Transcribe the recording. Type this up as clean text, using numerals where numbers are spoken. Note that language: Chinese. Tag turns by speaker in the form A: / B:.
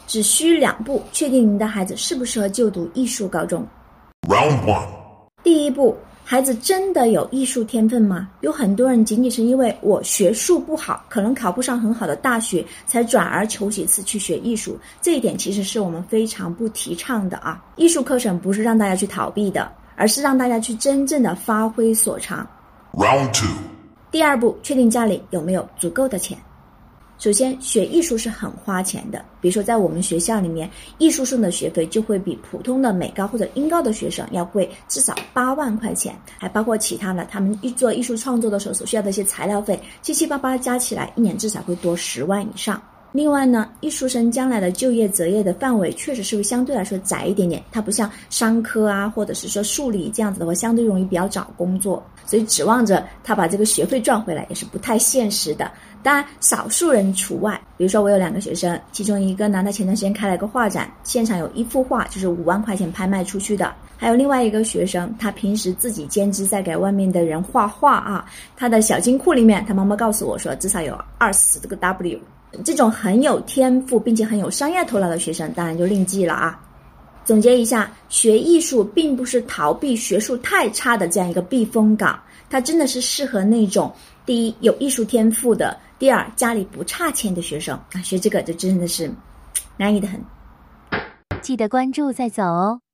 A: 只需2步，确定您的孩子适不适合就读艺术高中。
B: Round 1.
A: 第一步，孩子真的有艺术天分吗？有很多人仅仅是因为我学术不好，可能考不上很好的大学，才转而求其次去学艺术。这一点其实是我们非常不提倡的啊！艺术课程不是让大家去逃避的，而是让大家去真正的发挥所长。
B: Round 2.
A: 第二步，确定家里有没有足够的钱。首先，学艺术是很花钱的。比如说，在我们学校里面，艺术生的学费就会比普通的美高或者英高的学生要贵至少8万块钱，还包括其他的，他们做艺术创作的时候所需要的一些材料费，七七八八加起来，1年至少会多10万以上。另外呢，艺术生将来的就业择业的范围确实是会相对来说窄一点点，它不像商科啊，或者是说数理这样子的话，相对容易比较找工作，所以指望着他把这个学费赚回来也是不太现实的。当然少数人除外，比如说我有2个学生，其中一个呢，他前段时间开了一个画展，现场有1幅画就是5万块钱拍卖出去的。还有另外一个学生，他平时自己兼职在给外面的人画画啊，他的小金库里面，他妈妈告诉我说至少有20个 W。这种很有天赋并且很有商业头脑的学生当然就另计了啊。总结一下，学艺术并不是逃避学术太差的这样一个避风港，它真的是适合那种第一有艺术天赋的，第二家里不差钱的学生啊，学这个就真的是安逸得很。
C: 记得关注再走哦。